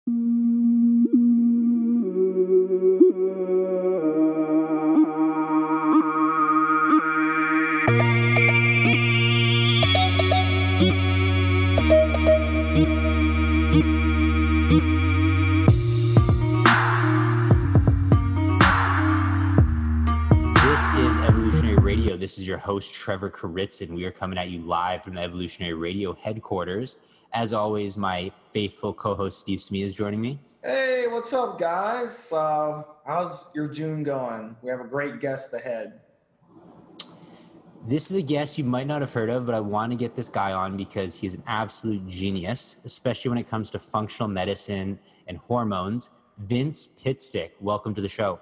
This is your host, Trevor Kuritzin. We are coming at you live from the Evolutionary Radio headquarters. As always, my faithful co-host, Steve Smee, is joining me. Hey, what's up, guys? How's your June going? We have a great guest ahead. This is a guest you might not have heard of, but I want to get this guy on because he's an absolute genius, especially when it comes to functional medicine and hormones. Vince Pitstick, welcome to the show.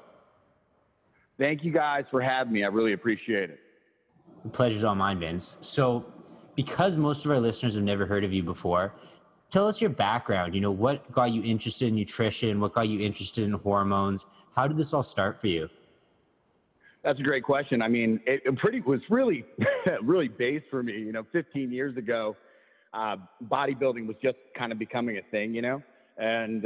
Thank you guys for having me. I really appreciate it. The pleasure's all mine, Vince. So because most of our listeners have never heard of you before, tell us your background. You know, what got you interested in nutrition? What got you interested in hormones? How did this all start for you? That's a great question. I mean, it was really, really based for me. You know, 15 years ago, bodybuilding was just kind of becoming a thing, you know, and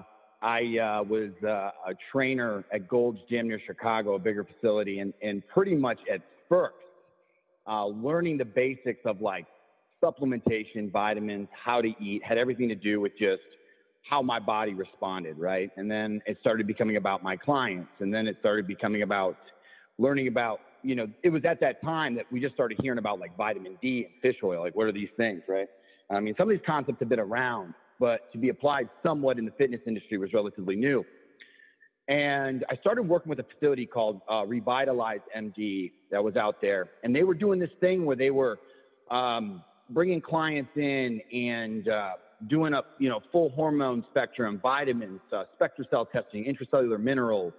I was a trainer at Gold's Gym near Chicago, a bigger facility, and pretty much at first, learning the basics of like supplementation, vitamins, how to eat, had everything to do with just how my body responded, right? And then it started becoming about my clients, and then it started becoming about learning about, you know, it was at that time that we just started hearing about like vitamin D and fish oil, like what are these things, right? I mean, some of these concepts have been around, but to be applied somewhat in the fitness industry was relatively new. And I started working with a facility called Revitalize MD that was out there. And they were doing this thing where they were bringing clients in and doing a full hormone spectrum, vitamins, SpectraCell testing, intracellular minerals.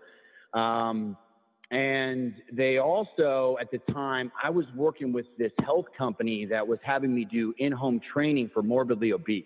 And they also, at the time, I was working with this health company that was having me do in-home training for morbidly obese.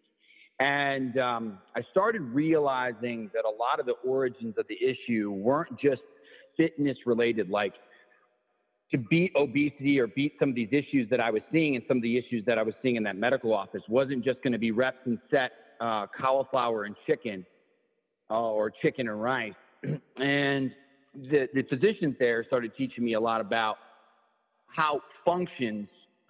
And I started realizing that a lot of the origins of the issue weren't just fitness related, like to beat obesity or beat some of these issues that I was seeing and some of the issues that I was seeing in that medical office wasn't just going to be reps and sets, cauliflower and chicken or chicken and rice. And the physicians there started teaching me a lot about how functions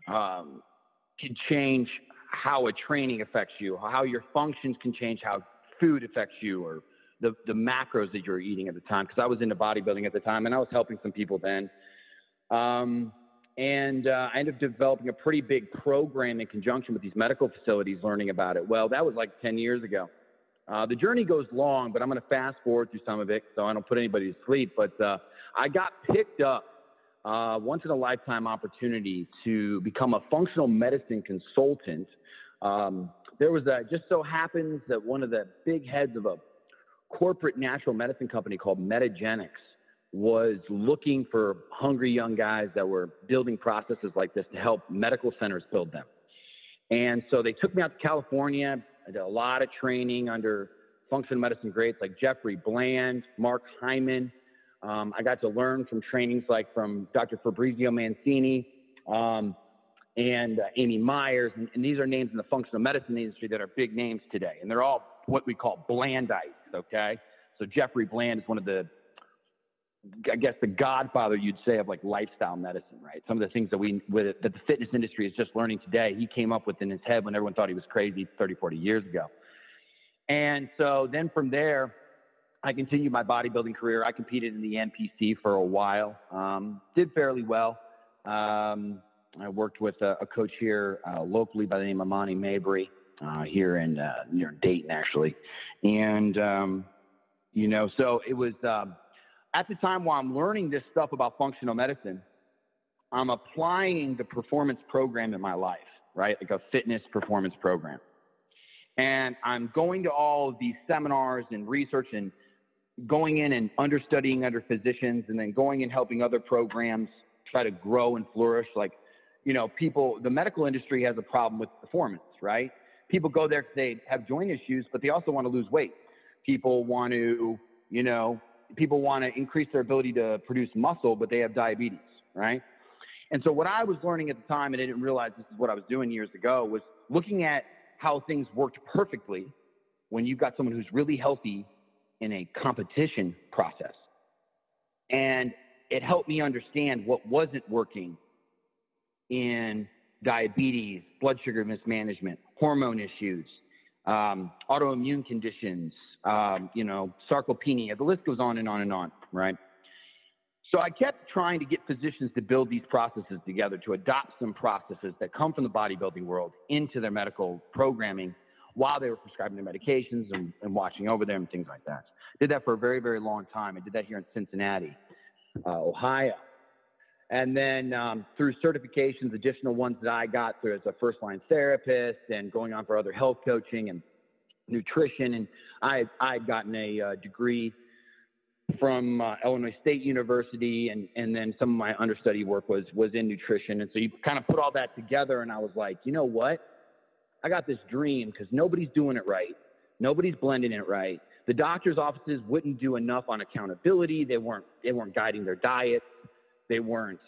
can change how a training affects you, how your functions can change how food affects you, or the macros that you're eating at the time. Because I was into bodybuilding at the time, and I was helping some people then. I ended up developing a pretty big program in conjunction with these medical facilities, learning about it. Well, that was like 10 years ago. The journey goes long, but I'm going to fast forward through some of it so I don't put anybody to sleep. But I got picked up once in a lifetime opportunity to become a functional medicine consultant. There was just so happens that one of the big heads of a corporate natural medicine company called Metagenics was looking for hungry young guys that were building processes like this to help medical centers build them. And so they took me out to California. I did a lot of training under functional medicine greats like Jeffrey Bland, Mark Hyman. I got to learn from trainings like from Dr. Fabrizio Mancini and Amy Myers. And these are names in the functional medicine industry that are big names today. And they're all what we call Blandites, okay? So Jeffrey Bland is one of the, I guess, the godfather, you'd say, of like lifestyle medicine, right? Some of the things that that the fitness industry is just learning today, he came up with in his head when everyone thought he was crazy 30, 40 years ago. And so then from there, I continued my bodybuilding career. I competed in the NPC for a while, did fairly well. I worked with a coach here locally by the name of Monty Mabry here in near Dayton, actually. And, so it was at the time while I'm learning this stuff about functional medicine, I'm applying the performance program in my life, right? Like a fitness performance program. And I'm going to all of these seminars and research and going in and understudying under physicians and then going and helping other programs try to grow and flourish. Like, the medical industry has a problem with performance, right? People go there because they have joint issues, but they also want to lose weight. People want to increase their ability to produce muscle, but they have diabetes, right? And so what I was learning at the time, and I didn't realize this is what I was doing years ago, was looking at how things worked perfectly when you've got someone who's really healthy in a competition process. And it helped me understand what wasn't working in diabetes, blood sugar mismanagement, hormone issues, autoimmune conditions, sarcopenia. The list goes on and on and on, right? So I kept trying to get physicians to build these processes together, to adopt some processes that come from the bodybuilding world into their medical programming while they were prescribing their medications and watching over them and things like that. Did that for a very, very long time. I did that here in Cincinnati, Ohio. And then through certifications, additional ones that I got through as a first-line therapist and going on for other health coaching and nutrition. And I'd gotten a degree from Illinois State University, and then some of my understudy work was in nutrition. And so you kind of put all that together, and I was like, you know what? I got this dream because nobody's doing it right. Nobody's blending it right. The doctor's offices wouldn't do enough on accountability. They weren't guiding their diets. They weren't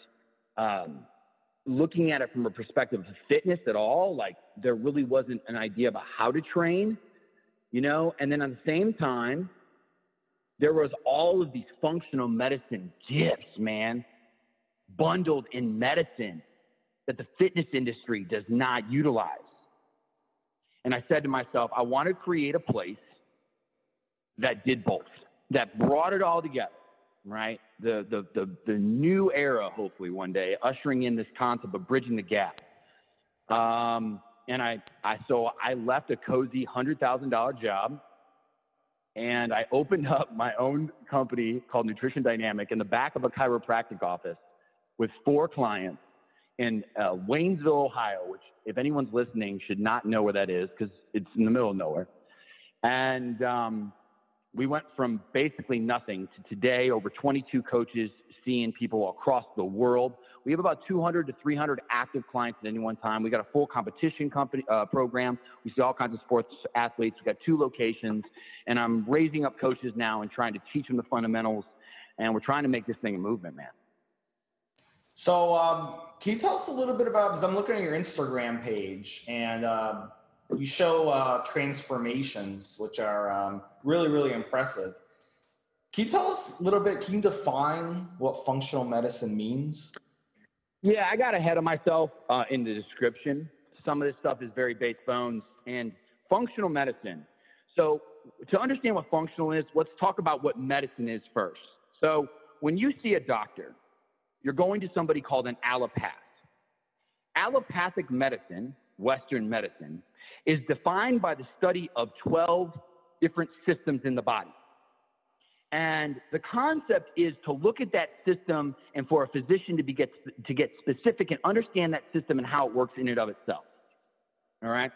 looking at it from a perspective of fitness at all. Like, there really wasn't an idea about how to train, And then at the same time, there was all of these functional medicine gifts, man, bundled in medicine that the fitness industry does not utilize. And I said to myself, I want to create a place that did both, that brought it all together, right? The new era, hopefully one day, ushering in this concept of bridging the gap. And so I left a cozy $100,000 job, and I opened up my own company called Nutrition Dynamic in the back of a chiropractic office with 4 clients in Waynesville, Ohio, which, if anyone's listening, should not know where that is because it's in the middle of nowhere. And we went from basically nothing to today, over 22 coaches seeing people across the world. We have about 200 to 300 active clients at any one time. We got a full competition program. We see all kinds of sports athletes. We got 2 locations, and I'm raising up coaches now and trying to teach them the fundamentals. And we're trying to make this thing a movement, man. So can you tell us a little bit about, because I'm looking at your Instagram page, and you show transformations, which are really, really impressive. Can you tell us a little bit, can you define what functional medicine means? Yeah, I got ahead of myself in the description. Some of this stuff is very base bones. And functional medicine. So to understand what functional is, let's talk about what medicine is first. So when you see a doctor, you're going to somebody called an allopath. Allopathic medicine, Western medicine, is defined by the study of 12 different systems in the body. And the concept is to look at that system and for a physician to get specific and understand that system and how it works in and of itself. All right?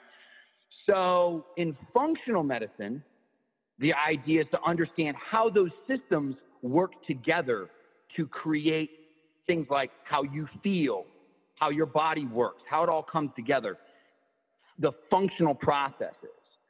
So in functional medicine, the idea is to understand how those systems work together to create things like how you feel, how your body works, how it all comes together, the functional processes.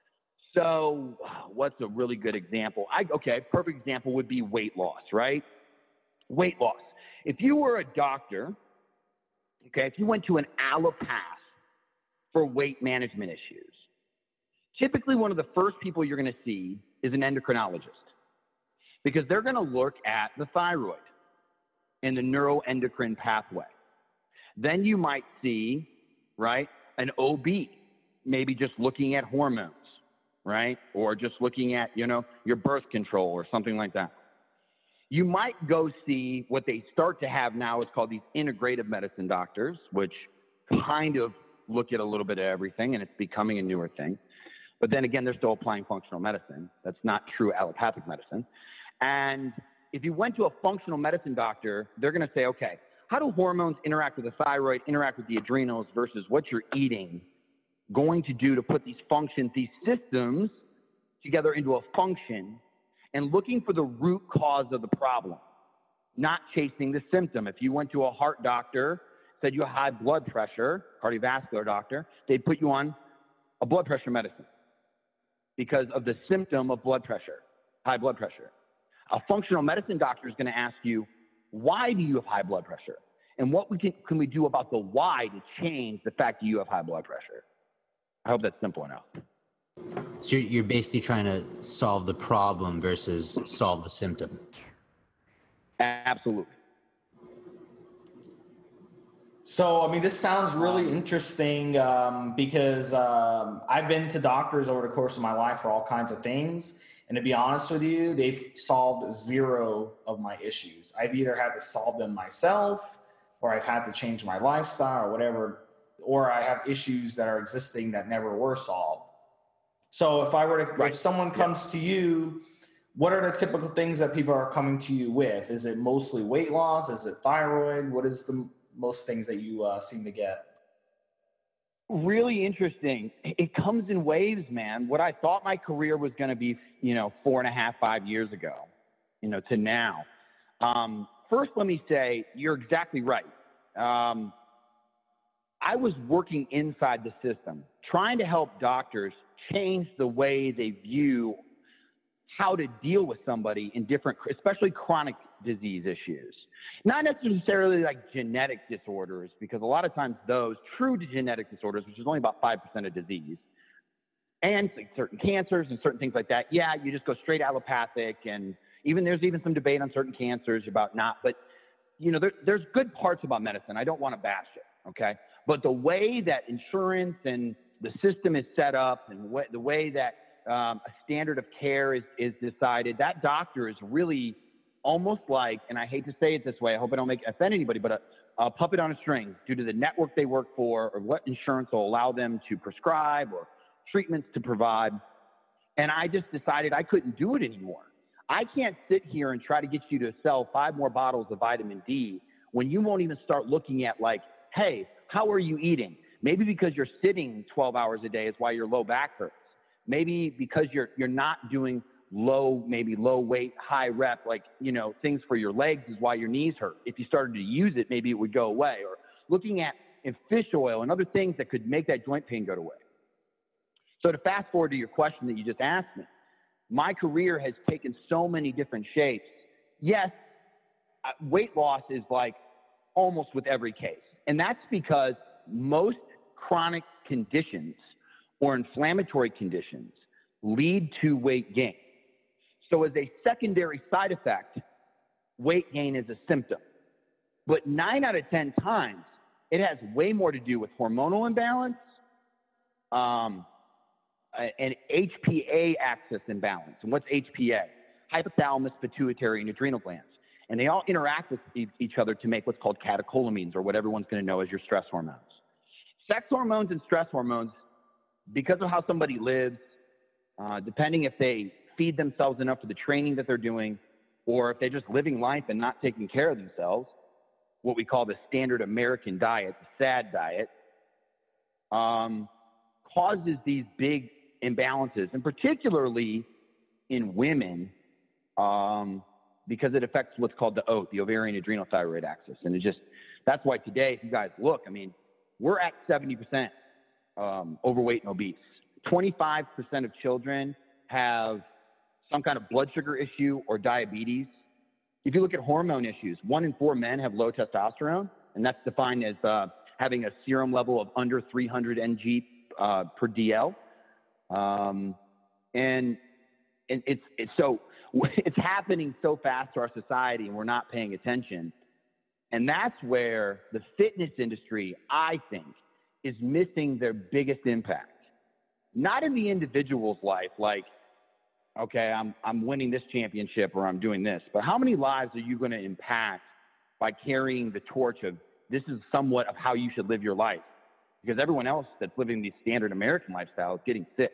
So what's a really good example? Perfect example would be weight loss, right? Weight loss. If you were a doctor, if you went to an allopath for weight management issues, typically one of the first people you're going to see is an endocrinologist, because they're going to look at the thyroid and the neuroendocrine pathway. Then you might see, right, an OB, maybe just looking at hormones, right? Or just looking at, your birth control or something like that. You might go see what they start to have now is called these integrative medicine doctors, which kind of look at a little bit of everything, and it's becoming a newer thing. But then again, they're still applying functional medicine. That's not true allopathic medicine. And if you went to a functional medicine doctor, they're going to say, okay, how do hormones interact with the thyroid, interact with the adrenals versus what you're eating going to do to put these functions, these systems together into a function, and looking for the root cause of the problem, not chasing the symptom. If you went to a heart doctor, said you have high blood pressure, cardiovascular doctor, they'd put you on a blood pressure medicine because of the symptom of blood pressure, high blood pressure. A functional medicine doctor is going to ask you, why do you have high blood pressure? And what can we do about the why to change the fact that you have high blood pressure? I hope that's simple enough. So you're basically trying to solve the problem versus solve the symptom. Absolutely. So, I mean, this sounds really interesting because I've been to doctors over the course of my life for all kinds of things. And to be honest with you, they've solved zero of my issues. I've either had to solve them myself, or I've had to change my lifestyle or whatever, or I have issues that are existing that never were solved. So if I were to, if someone comes to you, what are the typical things that people are coming to you with? Is it mostly weight loss? Is it thyroid? What is the most things that you seem to get? Really interesting. It comes in waves, man. What I thought my career was going to be, 4.5, 5 years ago, to now. First, let me say, you're exactly right. I was working inside the system, trying to help doctors change the way they view how to deal with somebody in different, especially chronic disease issues. Not necessarily like genetic disorders, because a lot of times those true genetic disorders, which is only about 5% of disease, and like certain cancers and certain things like that, yeah, you just go straight allopathic, and there's even some debate on certain cancers about not, but there's good parts about medicine. I don't want to bash it, okay? But the way that insurance and the system is set up, and the way that a standard of care is decided, that doctor is really almost like, and I hate to say it this way, I hope I don't offend anybody, but a puppet on a string due to the network they work for, or what insurance will allow them to prescribe or treatments to provide. And I just decided I couldn't do it anymore. I can't sit here and try to get you to sell 5 more bottles of vitamin D when you won't even start looking at like, hey, how are you eating? Maybe because you're sitting 12 hours a day is why your low back hurts. Maybe because you're not doing low weight, high rep, things for your legs is why your knees hurt. If you started to use it, maybe it would go away. Or looking at fish oil and other things that could make that joint pain go away. So to fast forward to your question that you just asked me, my career has taken so many different shapes. Yes, weight loss is like almost with every case. And that's because most chronic conditions or inflammatory conditions lead to weight gain. So as a secondary side effect, weight gain is a symptom. But 9 out of 10 times, it has way more to do with hormonal imbalance, and HPA axis imbalance. And what's HPA? Hypothalamus, pituitary, and adrenal glands. And they all interact with each other to make what's called catecholamines, or what everyone's going to know as your stress hormones. Sex hormones and stress hormones, because of how somebody lives, depending if they feed themselves enough for the training that they're doing, or if they're just living life and not taking care of themselves, what we call the standard American diet, the SAD diet, causes these big imbalances, and particularly in women, because it affects what's called the OAT, the ovarian adrenal thyroid axis. And that's why today, if you guys look, we're at 70% overweight and obese. 25% of children have some kind of blood sugar issue or diabetes. If you look at hormone issues, 1 in 4 men have low testosterone, and that's defined as having a serum level of under 300 ng per DL. And it's happening so fast to our society, and we're not paying attention. And that's where the fitness industry, I think, is missing their biggest impact. Not in the individual's life, like, okay, I'm winning this championship or I'm doing this, but how many lives are you going to impact by carrying the torch of this is somewhat of how you should live your life? Because everyone else that's living the standard American lifestyle is getting sick.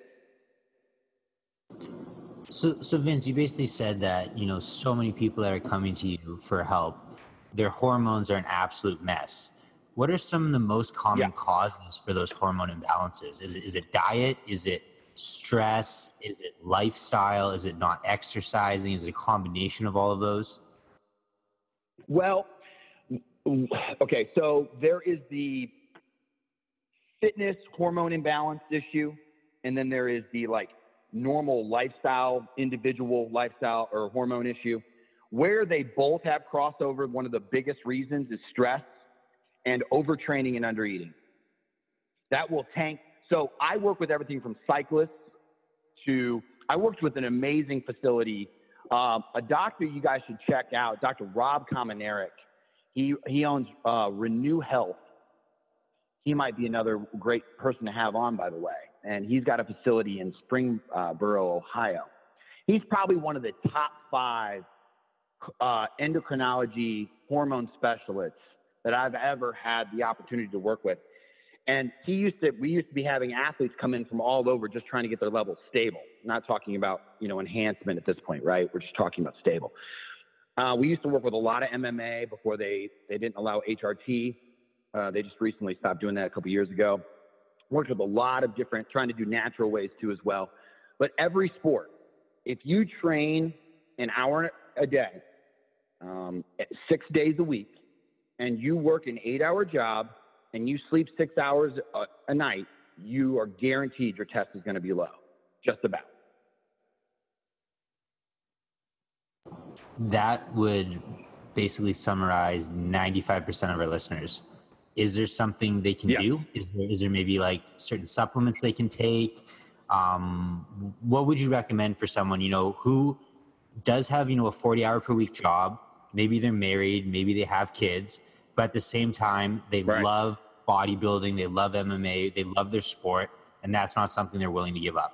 So Vince, you basically said that, so many people that are coming to you for help, their hormones are an absolute mess. What are some of the most common causes for those hormone imbalances? Is it diet? Is it stress? Is it lifestyle? Is it not exercising? Is it a combination of all of those? Well, okay, so there is the fitness hormone imbalance issue, and then there is the normal lifestyle, individual lifestyle or hormone issue. Where they both have crossover, one of the biggest reasons is stress and overtraining and undereating. That will tank. So I work with everything from cyclists I worked with an amazing facility, a doctor you guys should check out, Dr. Rob Kamenarek. He owns Renew Health. He might be another great person to have on, by the way. And he's got a facility in Springboro, Ohio. He's probably one of the top 5 endocrinology hormone specialists that I've ever had the opportunity to work with. And we used to be having athletes come in from all over just trying to get their levels stable. Not talking about, enhancement at this point, right? We're just talking about stable. We used to work with a lot of MMA before they didn't allow HRT. They just recently stopped doing that a couple years ago. Worked with a lot of different, trying to do natural ways too as well. But every sport, if you train an hour a day, 6 days a week, and you work an 8-hour job, and you sleep 6 hours a night, you are guaranteed your test is going to be low, just about. That would basically summarize 95% of our listeners. Is there something they can do? Is there maybe like certain supplements they can take? What would you recommend for someone, who does have, a 40-hour per week job? Maybe they're married, maybe they have kids, but at the same time, they love bodybuilding, they love MMA, they love their sport, and that's not something they're willing to give up.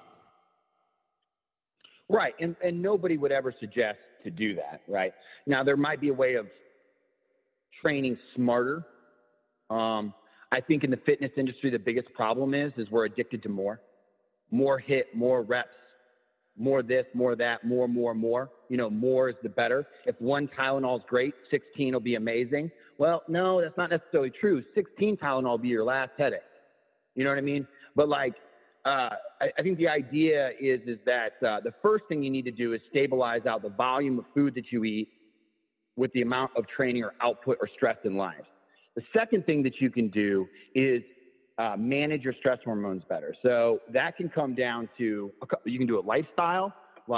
Right, and nobody would ever suggest to do that, right? Now, there might be a way of training smarter. I think in the fitness industry, the biggest problem is we're addicted to more. More hit, more reps, more this, more that, more. More is the better. If one Tylenol is great, 16 will be amazing. Well, no, that's not necessarily true. 16 Tylenol will be your last headache. You know what I mean? But I think the idea is that the first thing you need to do is stabilize out the volume of food that you eat with the amount of training or output or stress in life. The second thing that you can do is manage your stress hormones better. So that can come down to, you can do a lifestyle,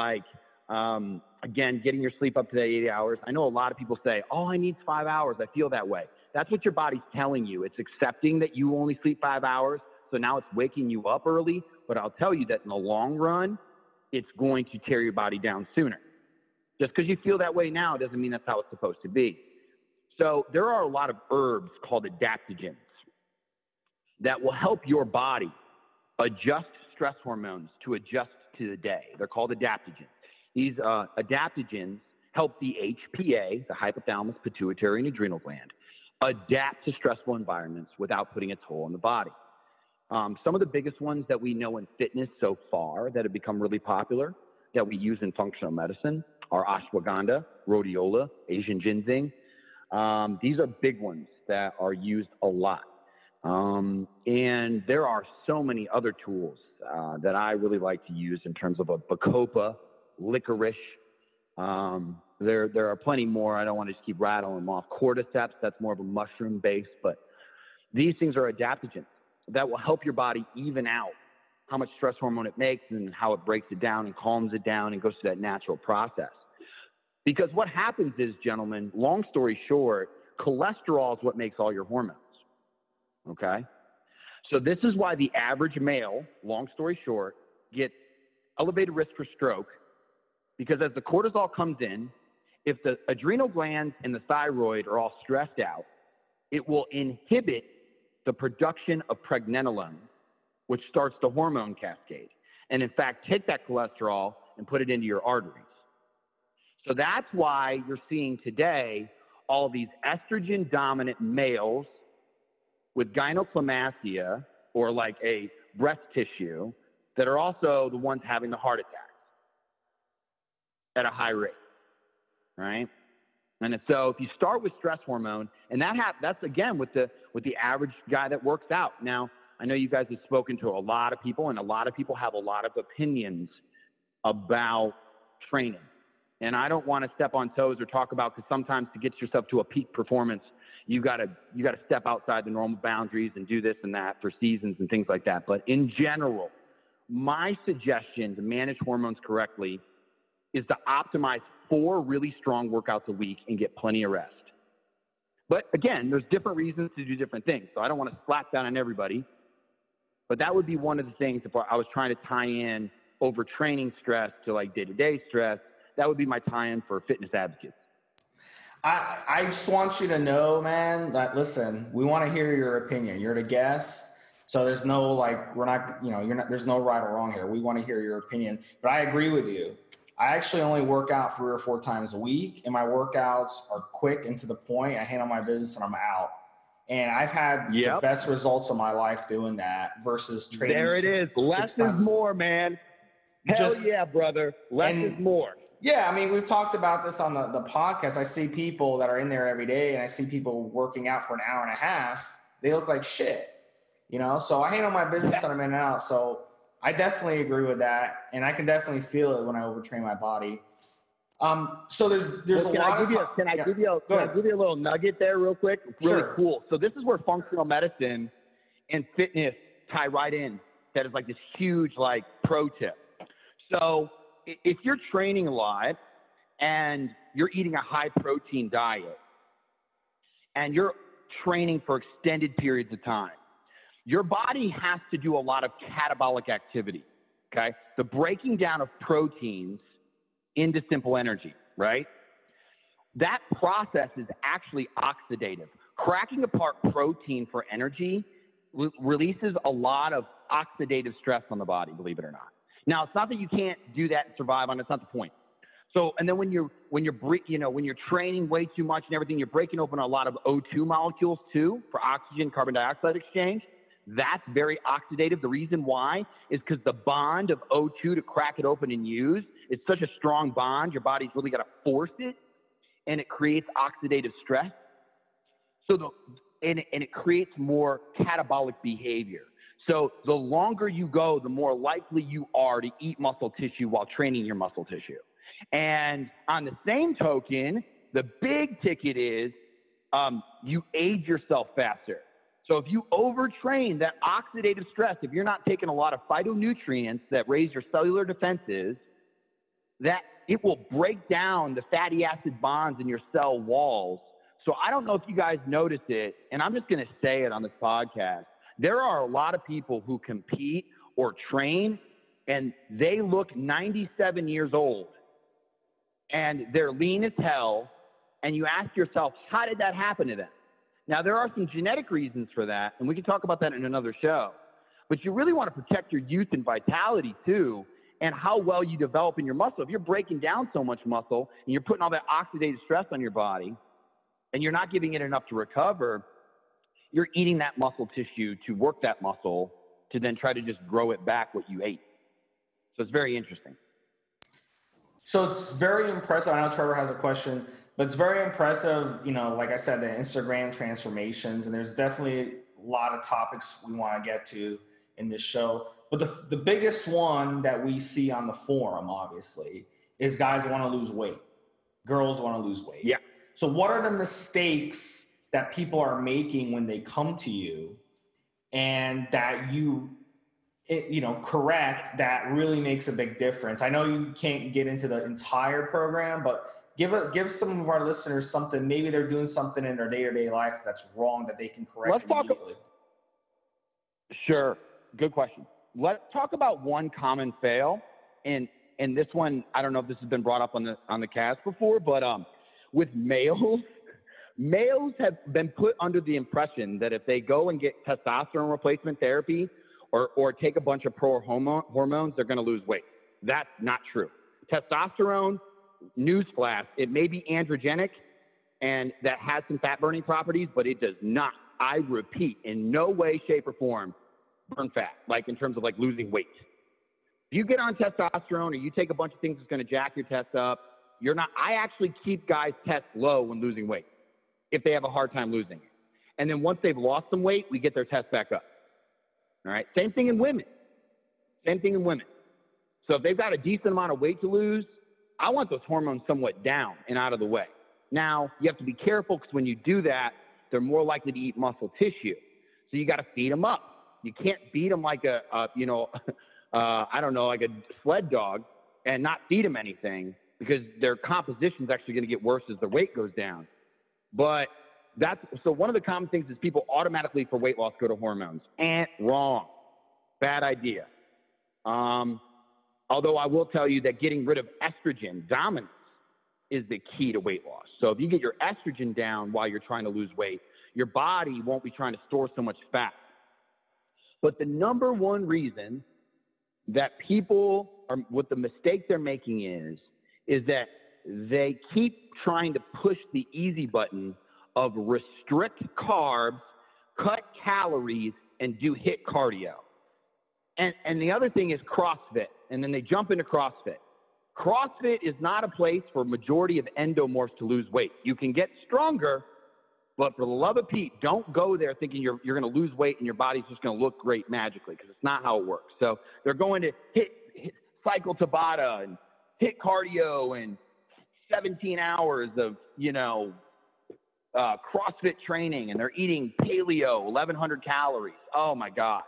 again, getting your sleep up to 8 hours. I know a lot of people say, I need 5 hours. I feel that way. That's what your body's telling you. It's accepting that you only sleep 5 hours. So now it's waking you up early. But I'll tell you that in the long run, it's going to tear your body down sooner. Just because you feel that way now doesn't mean that's how it's supposed to be. So there are a lot of herbs called adaptogens that will help your body adjust stress hormones to adjust to the day. They're called adaptogens. These adaptogens help the HPA, the hypothalamus, pituitary, and adrenal gland, adapt to stressful environments without putting a toll on the body. Some of the biggest ones that we know in fitness so far that have become really popular that we use in functional medicine are ashwagandha, rhodiola, Asian ginseng. These are big ones that are used a lot. And there are so many other tools that I really like to use in terms of a bacopa, licorice. There are plenty more. I don't want to just keep rattling them off. Cordyceps, that's more of a mushroom base, but these things are adaptogens that will help your body even out how much stress hormone it makes and how it breaks it down and calms it down and goes through that natural process. Because what happens is, gentlemen, long story short, cholesterol is what makes all your hormones. Okay? So this is why the average male, long story short, gets elevated risk for stroke, because as the cortisol comes in, if the adrenal glands and the thyroid are all stressed out, it will inhibit the production of pregnenolone, which starts the hormone cascade, and in fact, take that cholesterol and put it into your arteries. So that's why you're seeing today all these estrogen-dominant males with gynecomastia, or like a breast tissue, that are also the ones having the heart attacks at a high rate, right? And so if you start with stress hormone, and that's again with the average guy that works out. Now, I know you guys have spoken to a lot of people, and a lot of people have a lot of opinions about training. And I don't want to step on toes or talk about, because sometimes to get yourself to a peak performance, you got to step outside the normal boundaries and do this and that for seasons and things like that. But in general, my suggestion to manage hormones correctly is to optimize 4 really strong workouts a week and get plenty of rest. But again, there's different reasons to do different things. So I don't want to slap down on everybody, but that would be one of the things if I was trying to tie in overtraining stress to like day-to-day stress, that would be my tie-in for fitness advocates. I just want you to know, man, that listen, we want to hear your opinion. You're the guest. So there's no like, we're not, you know, you're not, there's no right or wrong here. We want to hear your opinion, but I agree with you. I actually only work out 3 or 4 times a week, and my workouts are quick and to the point. I handle my business and I'm out. And I've had the best results of my life doing that versus training. There it is. Less is more, man. Hell yeah, brother. Less is more. Yeah, I mean, we've talked about this on the podcast. I see people that are in there every day, and I see people working out for an hour and a half. They look like shit, you know? So I handle my business and I'm in and out. So I definitely agree with that, and I can definitely feel it when I overtrain my body. So there's a lot of time. Can I give you a little nugget there real quick? It's really cool. So this is where functional medicine and fitness tie right in. That is like this huge like pro tip. So if you're training a lot and you're eating a high protein diet and you're training for extended periods of time, your body has to do a lot of catabolic activity, okay? The breaking down of proteins into simple energy, right? That process is actually oxidative. Cracking apart protein for energy releases a lot of oxidative stress on the body, believe it or not. Now, it's not that you can't do that and survive on it. It's not the point. So, and then when you're training way too much and everything, you're breaking open a lot of O2 molecules too for oxygen, carbon dioxide exchange. That's very oxidative. The reason why is because the bond of O2 to crack it open and use, it's such a strong bond, your body's really got to force it, and it creates oxidative stress. So it creates more catabolic behavior. So the longer you go, the more likely you are to eat muscle tissue while training your muscle tissue. And on the same token, the big ticket is you age yourself faster. So if you overtrain, that oxidative stress, if you're not taking a lot of phytonutrients that raise your cellular defenses, that it will break down the fatty acid bonds in your cell walls. So I don't know if you guys notice it, and I'm just going to say it on this podcast. There are a lot of people who compete or train, and they look 97 years old, and they're lean as hell, and you ask yourself, how did that happen to them? Now, there are some genetic reasons for that, and we can talk about that in another show. But you really want to protect your youth and vitality, too, and how well you develop in your muscle. If you're breaking down so much muscle, and you're putting all that oxidative stress on your body, and you're not giving it enough to recover, you're eating that muscle tissue to work that muscle to then try to just grow it back what you ate. So it's very interesting. So it's very impressive. I know Trevor has a question, but it's very impressive, you know, like I said, the Instagram transformations, and there's definitely a lot of topics we want to get to in this show. But the biggest one that we see on the forum, obviously, is guys want to lose weight. Girls want to lose weight. Yeah. So what are the mistakes that people are making when they come to you and that you correct, that really makes a big difference? I know you can't get into the entire program, but give some of our listeners something. Maybe they're doing something in their day-to-day life that's wrong that they can correct immediately. Sure. Good question. Let's talk about one common fail. And this one, I don't know if this has been brought up on the cast before, but with males have been put under the impression that if they go and get testosterone replacement therapy or take a bunch of hormones, they're going to lose weight. That's not true. Testosterone, newsflash, it may be androgenic and that has some fat burning properties, but it does not, I repeat, in no way, shape, or form burn fat, like in terms of like losing weight. If you get on testosterone or you take a bunch of things that's going to jack your test up, I actually keep guys' tests low when losing weight if they have a hard time losing it. And then once they've lost some weight, we get their test back up. All right. Same thing in women. So if they've got a decent amount of weight to lose, I want those hormones somewhat down and out of the way. Now, you have to be careful because when you do that, they're more likely to eat muscle tissue. So you got to feed them up. You can't feed them like like a sled dog and not feed them anything because their composition is actually going to get worse as their weight goes down. But so one of the common things is people automatically for weight loss go to hormones. Wrong. Bad idea. Although I will tell you that getting rid of estrogen dominance is the key to weight loss. So if you get your estrogen down while you're trying to lose weight, your body won't be trying to store so much fat. But the number one reason that people are, what the mistake they're making is that they keep trying to push the easy button of restrict carbs, cut calories, and do HIIT cardio. And the other thing is CrossFit, and then they jump into CrossFit. CrossFit is not a place for majority of endomorphs to lose weight. You can get stronger, but for the love of Pete, don't go there thinking you're going to lose weight and your body's just going to look great magically, because it's not how it works. So they're going to hit cycle Tabata and HIIT cardio and 17 hours of, CrossFit training, and they're eating paleo, 1,100 calories. Oh my God.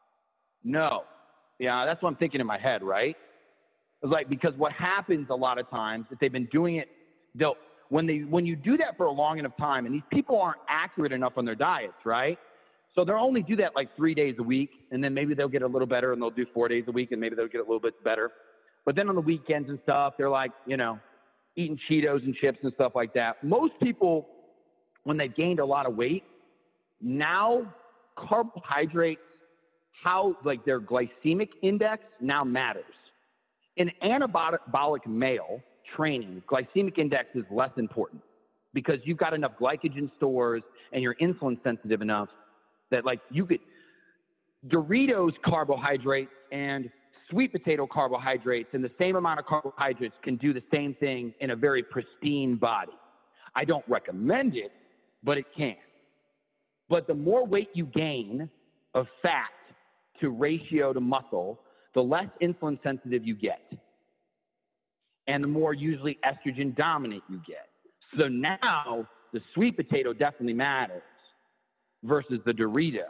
No. Yeah, that's what I'm thinking in my head, right? It's like, because what happens a lot of times, if they've been doing it, when you do that for a long enough time, and these people aren't accurate enough on their diets, right? So they'll only do that like 3 days a week, and then maybe they'll get a little better, and they'll do 4 days a week, and maybe they'll get a little bit better. But then on the weekends and stuff, they're like, eating Cheetos and chips and stuff like that. Most people, when they've gained a lot of weight, now carbohydrates, their glycemic index now matters. In anabolic male training, glycemic index is less important because you've got enough glycogen stores and you're insulin sensitive enough that you could Doritos carbohydrates and sweet potato carbohydrates and the same amount of carbohydrates can do the same thing in a very pristine body. I don't recommend it, but it can. But the more weight you gain of fat to ratio to muscle, the less insulin sensitive you get. And the more usually estrogen dominant you get. So now the sweet potato definitely matters versus the Dorito.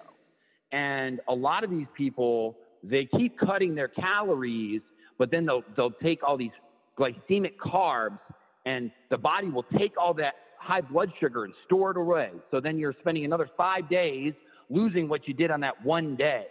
And a lot of these people, they keep cutting their calories, but then they'll take all these glycemic carbs, and the body will take all that high blood sugar and store it away. So then you're spending another 5 days losing what you did on that one day.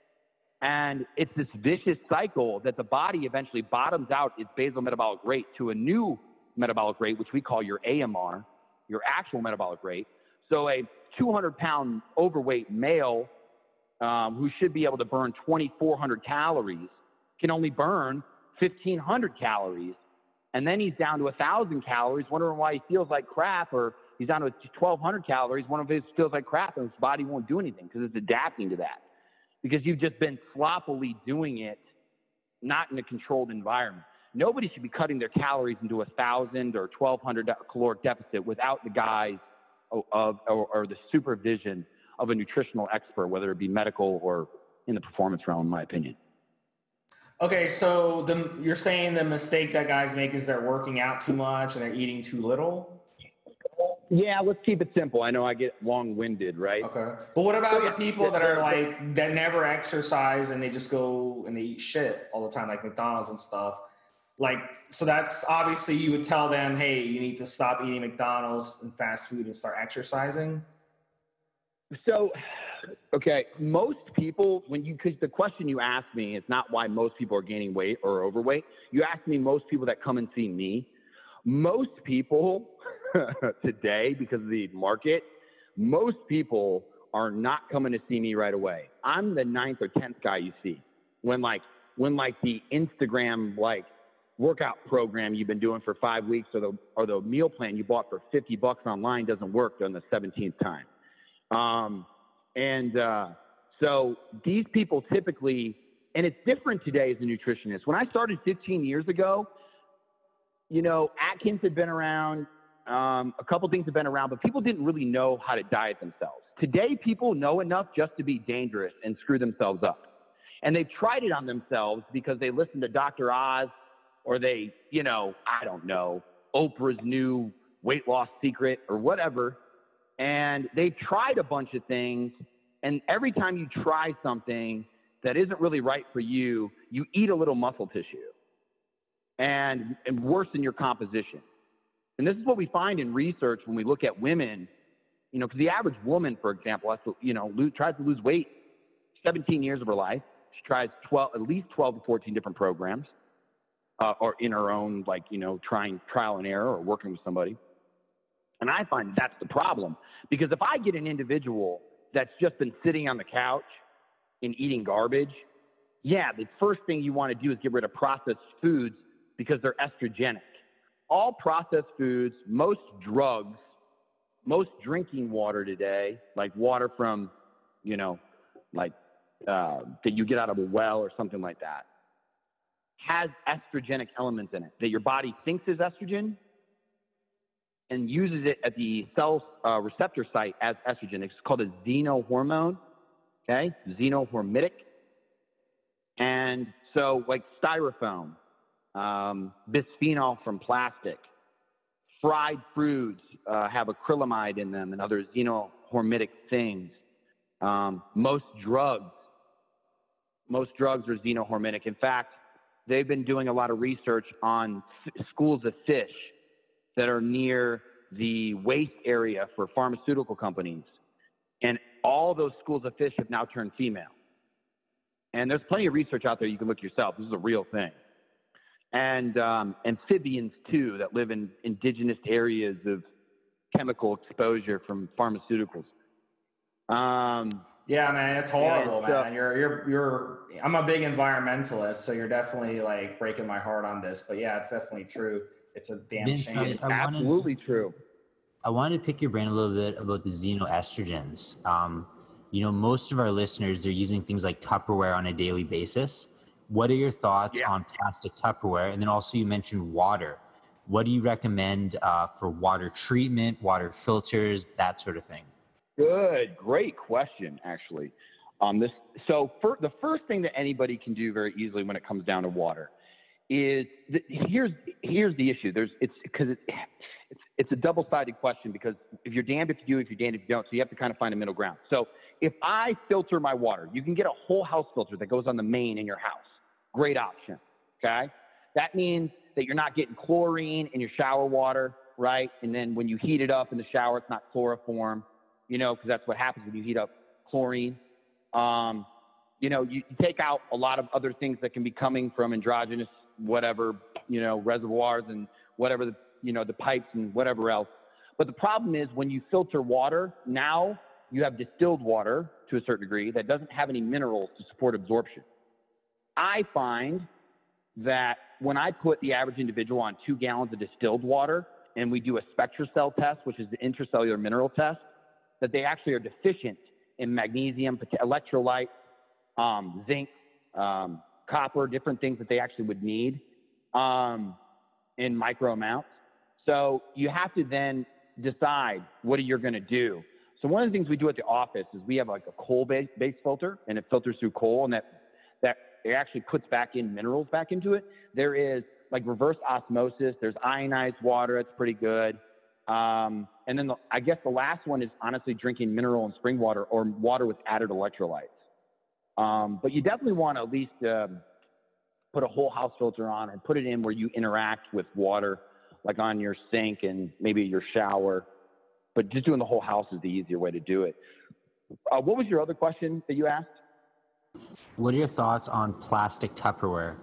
And it's this vicious cycle that the body eventually bottoms out its basal metabolic rate to a new metabolic rate, which we call your AMR, your actual metabolic rate. So a 200-pound overweight male who should be able to burn 2,400 calories can only burn 1,500 calories. And then he's down to 1,000 calories, wondering why he feels like crap, or he's down to 1,200 calories, one of his feels like crap, and his body won't do anything because it's adapting to that. Because you've just been sloppily doing it, not in a controlled environment. Nobody should be cutting their calories into 1,000 or 1,200 caloric deficit without the guise or the supervision of a nutritional expert, whether it be medical or in the performance realm, in my opinion. Okay, so you're saying the mistake that guys make is they're working out too much and they're eating too little? Yeah, let's keep it simple. I know I get long-winded, right? Okay. But what about the people that are that never exercise and they just go and they eat shit all the time, like McDonald's and stuff? So that's obviously, you would tell them, hey, you need to stop eating McDonald's and fast food and start exercising? So, okay, most people, because the question you asked me is not why most people are gaining weight or overweight. You asked me most people that come and see me. Most people today, because of the market, most people are not coming to see me right away. I'm the 9th or 10th guy you see when the Instagram workout program you've been doing for 5 weeks or the meal plan you bought for $50 online doesn't work on the 17th time. So these people typically, and it's different today as a nutritionist. When I started 15 years ago, Atkins had been around, a couple things have been around, but people didn't really know how to diet themselves. Today, people know enough just to be dangerous and screw themselves up. And they've tried it on themselves because they listened to Dr. Oz, or they, I don't know, Oprah's new weight loss secret or whatever. And they've tried a bunch of things. And every time you try something that isn't really right for you, you eat a little muscle tissue and worsen your composition. And this is what we find in research when we look at women, because the average woman, for example, has to, tries to lose weight 17 years of her life. She tries at least 12 to 14 different programs. or in our own, like, trying trial and error or working with somebody. And I find that's the problem, because if I get an individual that's just been sitting on the couch and eating garbage, yeah, the first thing you want to do is get rid of processed foods because they're estrogenic. All processed foods, most drugs, most drinking water today, like water from, that you get out of a well or something like that, has estrogenic elements in it that your body thinks is estrogen and uses it at the cell receptor site as estrogen. It's called a xenohormone, okay? Xenohormitic. And so, like styrofoam, bisphenol from plastic, fried foods have acrylamide in them and other xenohormitic things. Most drugs are xenohormitic. In fact, they've been doing a lot of research on schools of fish that are near the waste area for pharmaceutical companies. And all those schools of fish have now turned female. And there's plenty of research out there. You can look yourself. This is a real thing. And amphibians, too, that live in indigenous areas of chemical exposure from pharmaceuticals. Yeah, man, it's horrible, man. I'm a big environmentalist, so you're definitely like breaking my heart on this. But yeah, it's definitely true. It's a damn shame. Absolutely true. I wanted to pick your brain a little bit about the xenoestrogens. Most of our listeners, they're using things like Tupperware on a daily basis. What are your thoughts on plastic Tupperware? And then also you mentioned water. What do you recommend for water treatment, water filters, that sort of thing? Good. Great question, actually. The first thing that anybody can do very easily when it comes down to water is here's the issue. It's a double-sided question, because if you're damned if you do, if you're damned if you don't, so you have to kind of find a middle ground. So if I filter my water, you can get a whole house filter that goes on the main in your house. Great option, okay? That means that you're not getting chlorine in your shower water, right? And then when you heat it up in the shower, it's not chloroform, because that's what happens when you heat up chlorine. You take out a lot of other things that can be coming from androgynous, whatever, reservoirs and whatever, the pipes and whatever else. But the problem is when you filter water, now you have distilled water to a certain degree that doesn't have any minerals to support absorption. I find that when I put the average individual on 2 gallons of distilled water and we do a SpectraCell test, which is the intracellular mineral test, that they actually are deficient in magnesium, electrolyte, zinc, copper, different things that they actually would need in micro amounts. So you have to then decide what you're going to do. So one of the things we do at the office is we have like a coal-based filter, and it filters through coal, and that it actually puts back in minerals back into it. There is like reverse osmosis. There's ionized water. It's pretty good. And then I guess the last one is honestly drinking mineral and spring water or water with added electrolytes. But you definitely want to at least put a whole house filter on and put it in where you interact with water, like on your sink and maybe your shower. But just doing the whole house is the easier way to do it. What was your other question that you asked? What are your thoughts on plastic Tupperware?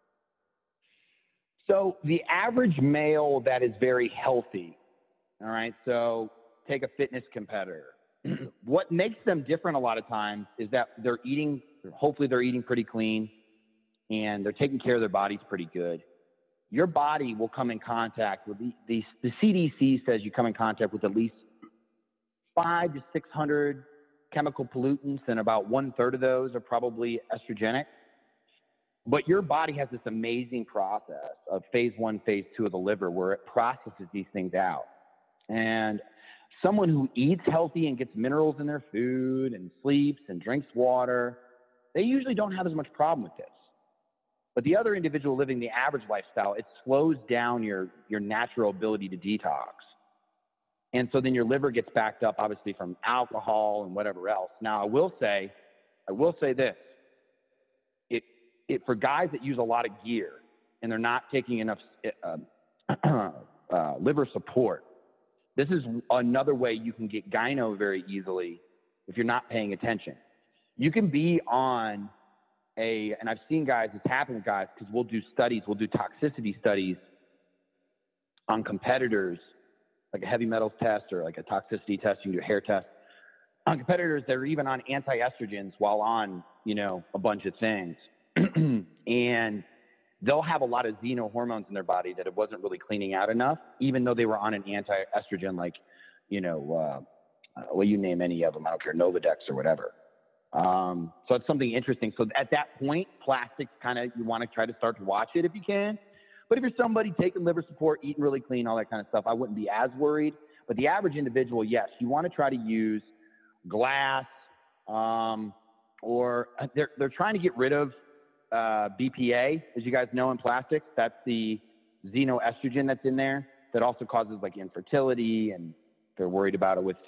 So the average male that is very healthy, all right, so take a fitness competitor. What makes them different a lot of times is that hopefully they're eating pretty clean and they're taking care of their bodies pretty good. Your body will come in contact with the CDC says you come in contact with at least 500 to 600 chemical pollutants, and about 1/3 of those are probably estrogenic. But your body has this amazing process of phase 1, phase 2 of the liver where it processes these things out. And someone who eats healthy and gets minerals in their food and sleeps and drinks water, they usually don't have as much problem with this. But the other individual living the average lifestyle, it slows down your natural ability to detox. And so then your liver gets backed up, obviously, from alcohol and whatever else. Now, I will say this. For guys that use a lot of gear and they're not taking enough liver support, this is another way you can get gyno very easily if you're not paying attention. You can be on and I've seen guys, it's happened with guys, because we'll do toxicity studies on competitors, like a heavy metals test or like a toxicity test, you can do a hair test on competitors that are even on anti-estrogens while on, a bunch of things. And they'll have a lot of xenohormones in their body that it wasn't really cleaning out enough, even though they were on an anti-estrogen, like, well, you name any of them, I don't care, Novadex or whatever. So it's something interesting. So at that point, plastics you want to try to start to watch it if you can. But if you're somebody taking liver support, eating really clean, all that kind of stuff, I wouldn't be as worried. But the average individual, yes, you want to try to use glass, or they're trying to get rid of BPA, as you guys know, in plastics. That's the xenoestrogen that's in there that also causes like infertility, and they're worried about it with,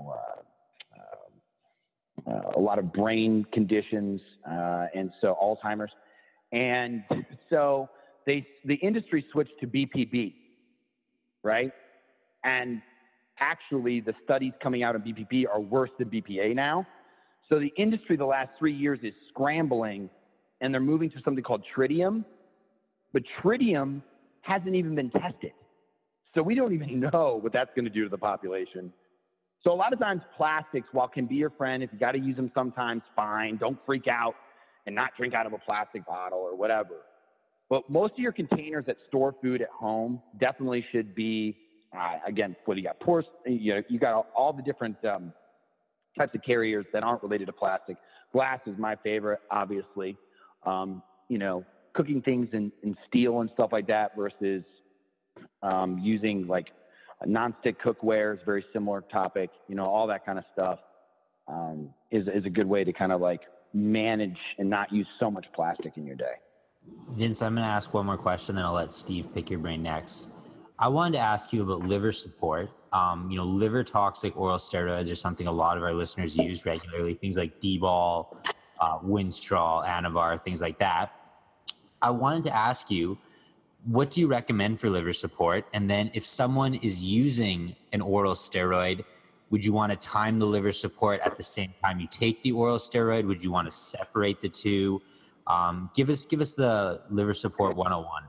a lot of brain conditions, and so Alzheimer's. And so the industry switched to BPB, right? And actually the studies coming out of BPB are worse than BPA now. So the industry the last 3 years is scrambling, and they're moving to something called tritium. But tritium hasn't even been tested. So we don't even know what that's going to do to the population. So a lot of times plastics, while can be your friend, if you got to use them sometimes, fine. Don't freak out and not drink out of a plastic bottle or whatever. But most of your containers that store food at home definitely should be, again, what do you got? You got all the different types of carriers that aren't related to plastic. Glass is my favorite, obviously. Cooking things in steel and stuff like that versus using like a nonstick cookware is a very similar topic. All that kind of stuff is a good way to kind of like manage and not use so much plastic in your day. Vince, I'm going to ask one more question, then I'll let Steve pick your brain next. I wanted to ask you about liver support. Liver toxic oral steroids are something a lot of our listeners use regularly, things like D-Bol, Winstrol, Anavar, things like that. I wanted to ask you, what do you recommend for liver support? And then if someone is using an oral steroid, would you want to time the liver support at the same time you take the oral steroid? Would you want to separate the two? Give us the liver support 101.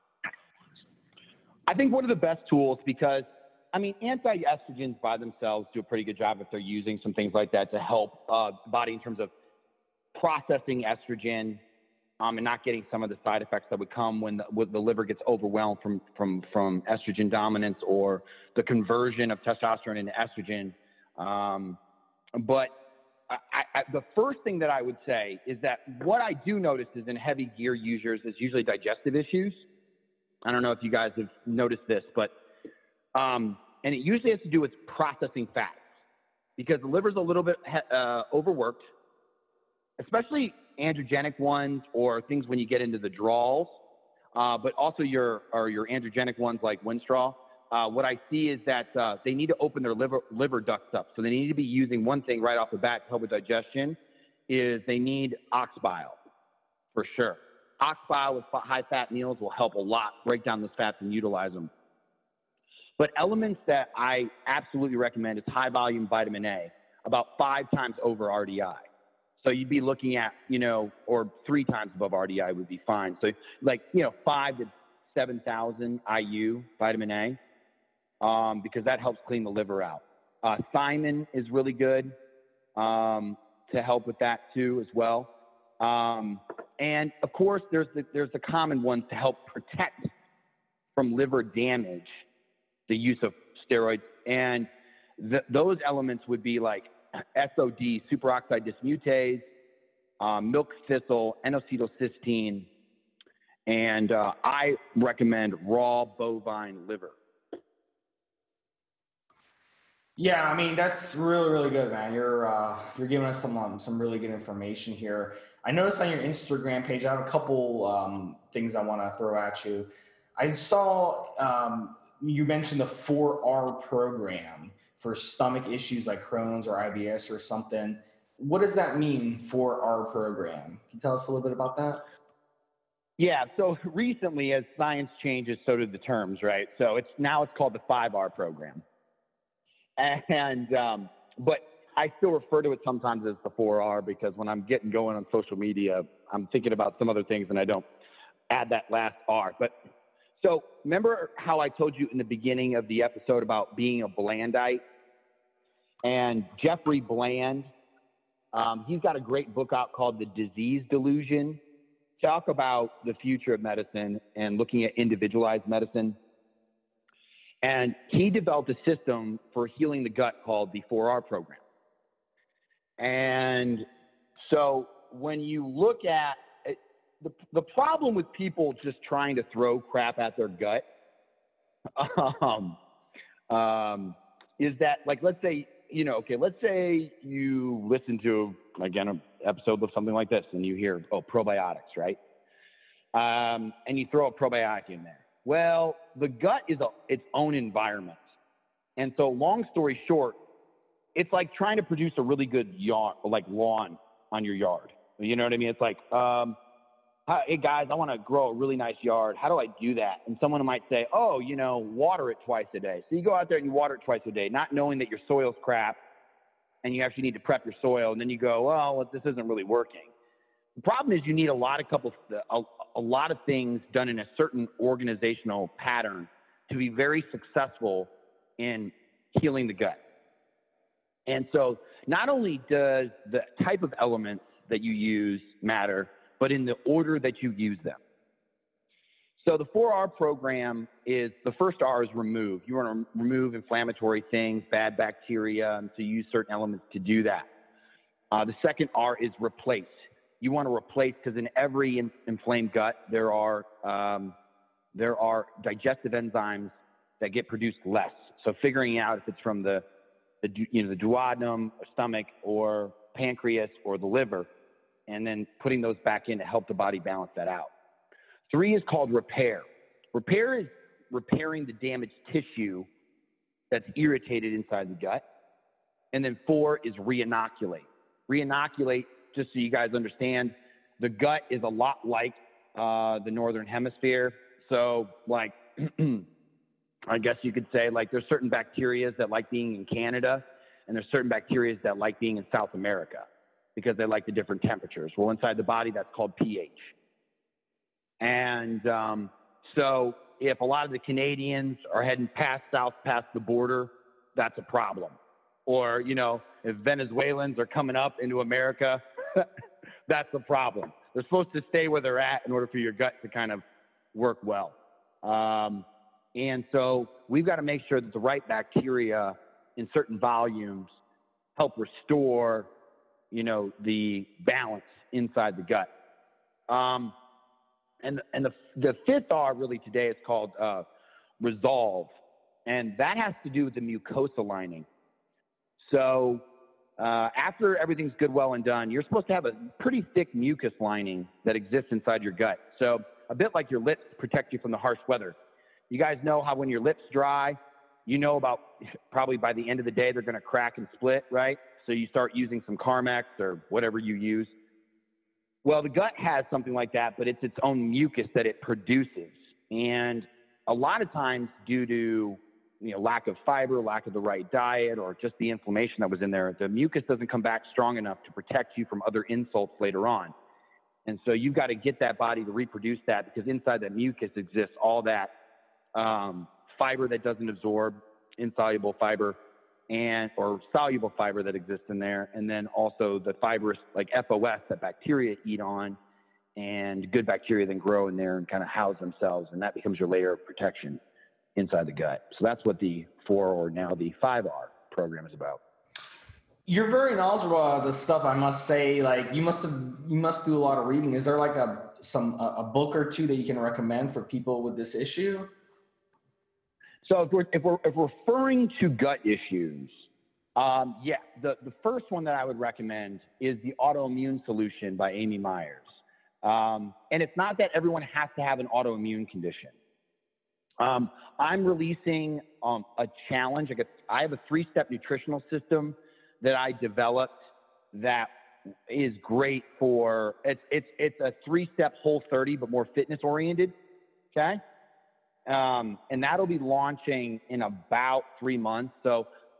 I think one of the best tools, because anti-estrogens by themselves do a pretty good job if they're using some things like that to help the body in terms of processing estrogen, and not getting some of the side effects that would come when the liver gets overwhelmed from estrogen dominance or the conversion of testosterone into estrogen. But the first thing that I would say is that what I do notice is in heavy gear users is usually digestive issues. I don't know if you guys have noticed this, but and it usually has to do with processing fats, because the liver's a little bit overworked, especially androgenic ones or things when you get into the draws, but also your androgenic ones like Winstrol. What I see is that they need to open their liver ducts up. So they need to be using one thing right off the bat to help with digestion is they need ox bile, for sure. Ox bile with high-fat meals will help a lot break down those fats and utilize them. But elements that I absolutely recommend is high-volume vitamin A, about 5 times over RDI. So you'd be looking at, or 3 times above RDI would be fine. So 5 to 7,000 IU vitamin A, because that helps clean the liver out. Thiamine is really good to help with that too as well. And of course, there's the common ones to help protect from liver damage, the use of steroids. And those elements would be like SOD, superoxide dismutase, milk thistle, N-acetylcysteine, and I recommend raw bovine liver. Yeah, that's really, really good, man. You're giving us some really good information here. I noticed on your Instagram page, I have a couple things I want to throw at you. I saw you mentioned the 4R program for stomach issues like Crohn's or IBS or something. What does that mean, 4R program? Can you tell us a little bit about that? Yeah, so recently as science changes, so do the terms, right? So it's called the 5R program. And but I still refer to it sometimes as the 4R because when I'm getting going on social media, I'm thinking about some other things and I don't add that last R. But so remember how I told you in the beginning of the episode about being a Blandite? And Jeffrey Bland, he's got a great book out called The Disease Delusion. Talk about the future of medicine and looking at individualized medicine. And he developed a system for healing the gut called the 4R program. And so when you look at the problem with people just trying to throw crap at their gut is that, like, let's say, let's say you listen to, again, an episode of something like this and you hear, probiotics, right? And you throw a probiotic in there. Well, the gut is its own environment. And so long story short, it's like trying to produce a really good lawn on your yard. You know what I mean? It's like, hey guys, I want to grow a really nice yard. How do I do that? And someone might say, water it twice a day. So you go out there and you water it twice a day, not knowing that your soil's crap and you actually need to prep your soil. And then you go, well, this isn't really working. The problem is you need a lot of things done in a certain organizational pattern to be very successful in healing the gut. And so not only does the type of elements that you use matter, but in the order that you use them. So the 4R program is, the first R is remove. You want to remove inflammatory things, bad bacteria, and so you use certain elements to do that. The second R is replace. You want to replace, because in every inflamed gut, there are digestive enzymes that get produced less. So figuring out if it's from the duodenum, or stomach, or pancreas, or the liver, and then putting those back in to help the body balance that out. 3 is called repair. Repair is repairing the damaged tissue that's irritated inside the gut. And then 4 is reinoculate. Reinoculate, just so you guys understand, the gut is a lot like the northern hemisphere. So, like, I guess you could say, like, there's certain bacteria that like being in Canada, and there's certain bacteria that like being in South America because they like the different temperatures. Well, inside the body, that's called pH. And so if a lot of the Canadians are heading south past the border, that's a problem. Or, if Venezuelans are coming up into America, that's a problem. They're supposed to stay where they're at in order for your gut to kind of work well. And so we've got to make sure that the right bacteria in certain volumes help restore, the balance inside the gut. And the 5th R really today is called resolve. And that has to do with the mucosa lining. So after everything's good, well, and done, you're supposed to have a pretty thick mucus lining that exists inside your gut. So a bit like your lips protect you from the harsh weather. You guys know how when your lips dry, about probably by the end of the day, they're going to crack and split, right? So you start using some Carmex or whatever you use. Well, the gut has something like that, but it's its own mucus that it produces. And a lot of times due to lack of fiber, lack of the right diet, or just the inflammation that was in there, the mucus doesn't come back strong enough to protect you from other insults later on. And so you've got to get that body to reproduce that, because inside that mucus exists all that fiber that doesn't absorb, insoluble fiber, or soluble fiber that exists in there, and then also the fibers like FOS that bacteria eat on, and good bacteria then grow in there and kind of house themselves, and that becomes your layer of protection inside the gut. So that's what the 4, or now the 5R program is about. You're very knowledgeable about this stuff, I must say. Like, you must do a lot of reading. Is there like a book or two that you can recommend for people with this issue? So if we're referring to gut issues, the first one that I would recommend is The Autoimmune Solution by Amy Myers. And it's not that everyone has to have an autoimmune condition. I'm releasing a challenge. I have a 3-step nutritional system that I developed that is great for, it's a 3-step Whole30, but more fitness oriented. Okay. And that'll be launching in about 3 months. So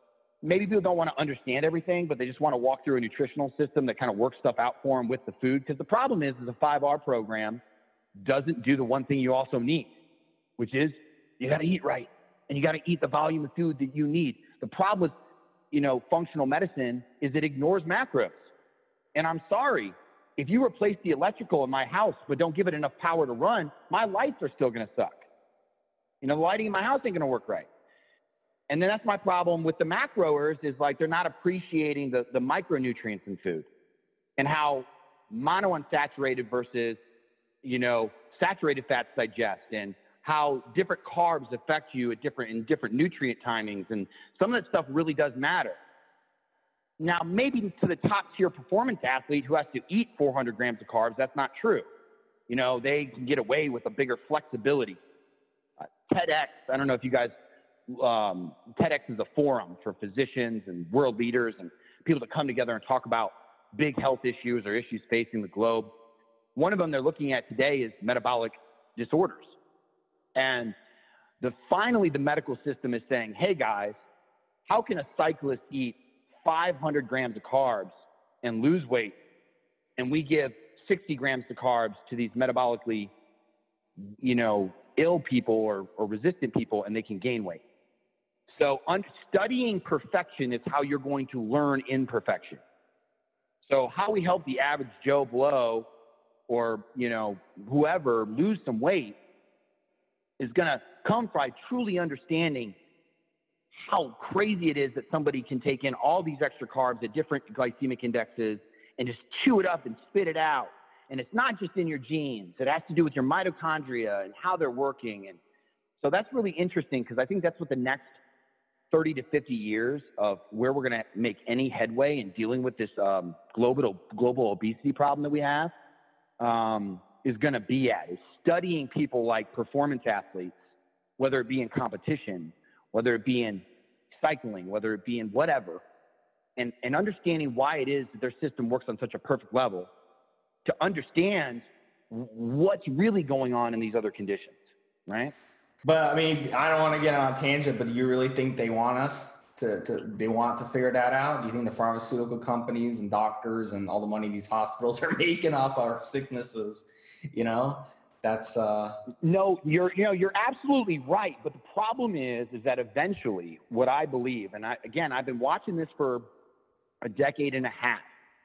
maybe people don't want to understand everything, but they just want to walk through a nutritional system that kind of works stuff out for them with the food. Because the problem is the 5R program doesn't do the one thing you also need, which is you got to eat right and you got to eat the volume of food that you need. The problem with, functional medicine is it ignores macros. And I'm sorry, if you replace the electrical in my house but don't give it enough power to run, my lights are still going to suck. The lighting in my house ain't going to work right. And then that's my problem with the macroers is like they're not appreciating the micronutrients in food and how monounsaturated versus, saturated fats digest and how different carbs affect you at different nutrient timings. And some of that stuff really does matter. Now, maybe to the top tier performance athlete who has to eat 400 grams of carbs, that's not true. They can get away with a bigger flexibility. TEDx, I don't know if you guys, TEDx is a forum for physicians and world leaders and people that come together and talk about big health issues or issues facing the globe. One of them they're looking at today is metabolic disorders. And finally the medical system is saying, hey guys, how can a cyclist eat 500 grams of carbs and lose weight? And we give 60 grams of carbs to these metabolically, ill people or resistant people, and they can gain weight. So studying perfection is how you're going to learn imperfection. So how we help the average Joe Blow or, whoever lose some weight is going to come by truly understanding how crazy it is that somebody can take in all these extra carbs at different glycemic indexes and just chew it up and spit it out. And it's not just in your genes. It has to do with your mitochondria and how they're working. And so that's really interesting because I think that's what the next 30 to 50 years of where we're going to make any headway in dealing with this global obesity problem that we have is going to be at, is studying people like performance athletes, whether it be in competition, whether it be in cycling, whether it be in whatever, and understanding why it is that their system works on such a perfect level to understand what's really going on in these other conditions, right? But I mean, I don't want to get on a tangent, but do you really think they want us they want to figure that out? Do you think the pharmaceutical companies and doctors and all the money these hospitals are making off our sicknesses, that's No, you're absolutely right. But the problem is that eventually what I believe, and I've been watching this for a decade and a half.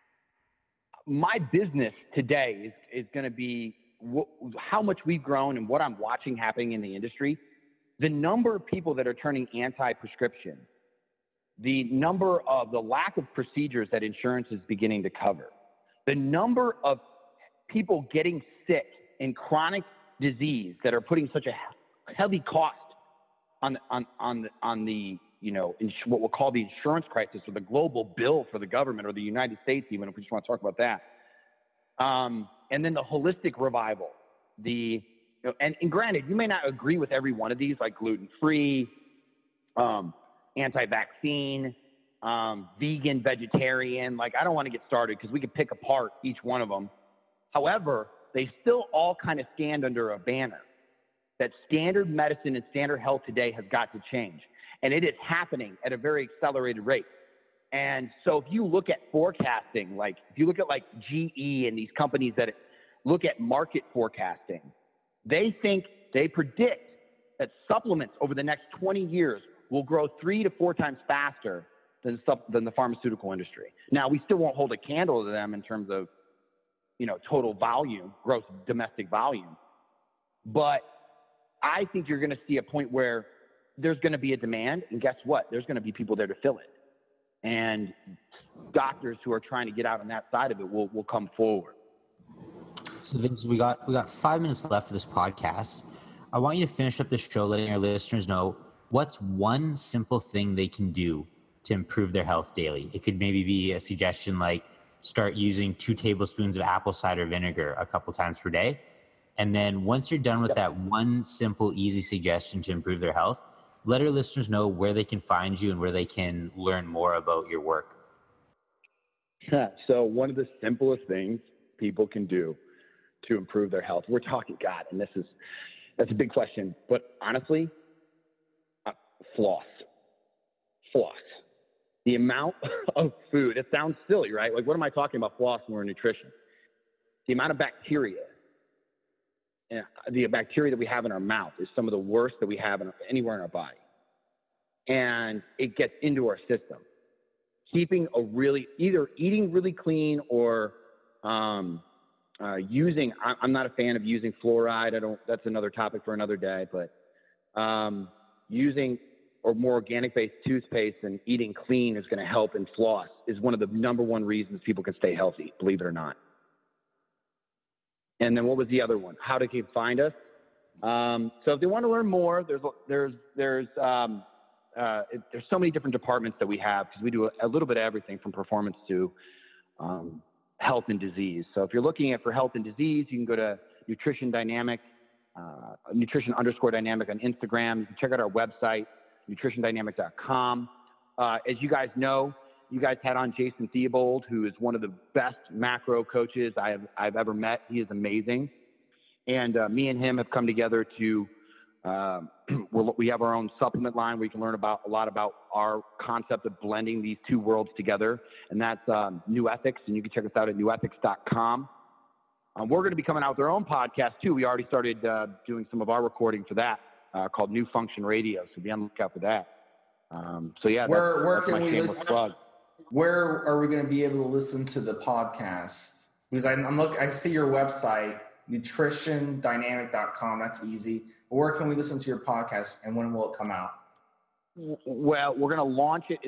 My business today is going to be how much we've grown and what I'm watching happening in the industry. The number of people that are turning anti-prescription, the lack of procedures that insurance is beginning to cover, the number of people getting sick in chronic disease that are putting such a heavy cost on the what we'll call the insurance crisis or the global bill for the government or the United States, even if we just want to talk about that. And then the holistic revival, and granted, you may not agree with every one of these, like gluten-free, anti-vaccine, vegan, vegetarian. Like, I don't want to get started because we could pick apart each one of them. However, they still all kind of stand under a banner that standard medicine and standard health today has got to change. And it is happening at a very accelerated rate. And so if you look at forecasting, like if you look at like GE and these companies that look at market forecasting, they predict that supplements over the next 20 years will grow 3 to 4 times faster than the pharmaceutical industry. Now, we still won't hold a candle to them in terms of, total volume, gross domestic volume. But I think you're going to see a point where there's going to be a demand, and guess what? There's going to be people there to fill it. And doctors who are trying to get out on that side of it will come forward. So Vince, we got 5 minutes left for this podcast. I want you to finish up the show letting our listeners know what's one simple thing they can do to improve their health daily. It could maybe be a suggestion like start using 2 tablespoons of apple cider vinegar a couple times per day. And then once you're done with that one simple, easy suggestion to improve their health, let our listeners know where they can find you and where they can learn more about your work. So one of the simplest things people can do to improve their health, we're talking, God, and that's a big question, but honestly, floss. the amount of food, it sounds silly, right? Like, what am I talking about flossing or nutrition? The amount of bacteria, the bacteria that we have in our mouth is some of the worst that we have anywhere in our body. And it gets into our system. Keeping either eating really clean or using, I'm not a fan of using fluoride. That's another topic for another day, but using or more organic-based toothpaste and eating clean is going to help, and floss is one of the number one reasons people can stay healthy, believe it or not. And then what was the other one? How to find us. So if they want to learn more, there's so many different departments that we have, because we do a little bit of everything from performance to health and disease. So if you're looking for health and disease, you can go to Nutrition Dynamic, nutrition_dynamic on Instagram. You can check out our website, nutritiondynamic.com. As you guys know, you guys had on Jason Theobald, who is one of the best macro coaches I've ever met. He is amazing. And me and him have come together to, we have our own supplement line where you can learn a lot about our concept of blending these two worlds together. And that's New Ethics, and you can check us out at newethics.com. We're going to be coming out with our own podcast too. We already started doing some of our recording for that, called New Function Radio. So be on the lookout for that. So yeah, where can we listen? Where are we going to be able to listen to the podcast? Because I see your website, nutritiondynamic.com. That's easy. But where can we listen to your podcast, and when will it come out? Well, we're going to launch it.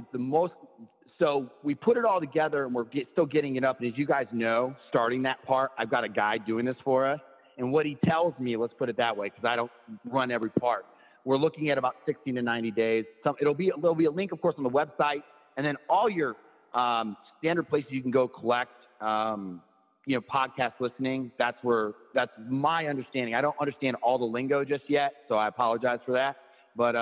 So we put it all together, and we're still getting it up. And as you guys know, starting that part, I've got a guy doing this for us. And what he tells me, let's put it that way, because I don't run every part, we're looking at about 60 to 90 days. There'll be a link, of course, on the website, and then all your standard places you can go collect, podcast listening. That's my understanding. I don't understand all the lingo just yet, so I apologize for that. But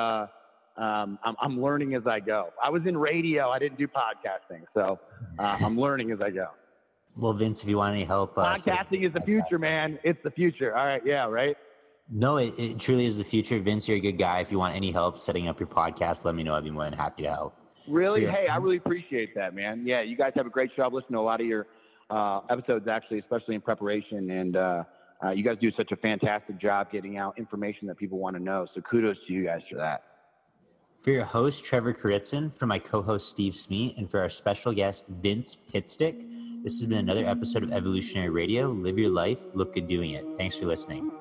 I'm learning as I go. I was in radio. I didn't do podcasting, so I'm learning as I go. Well, Vince, if you want any help, podcasting is the future, man. It's the future. All right, yeah, right. No, it truly is the future. Vince, you're a good guy. If you want any help setting up your podcast, let me know. I'd be more than happy to help. Really? Hey, I really appreciate that, man. Yeah, you guys have a great show. I've listened to a lot of your episodes, actually, especially in preparation. And you guys do such a fantastic job getting out information that people want to know. So kudos to you guys for that. For your host, Trevor Kuritzin, for my co-host, Steve Smee, and for our special guest, Vince Pitstick, this has been another episode of Evolutionary Radio. Live your life. Look good doing it. Thanks for listening.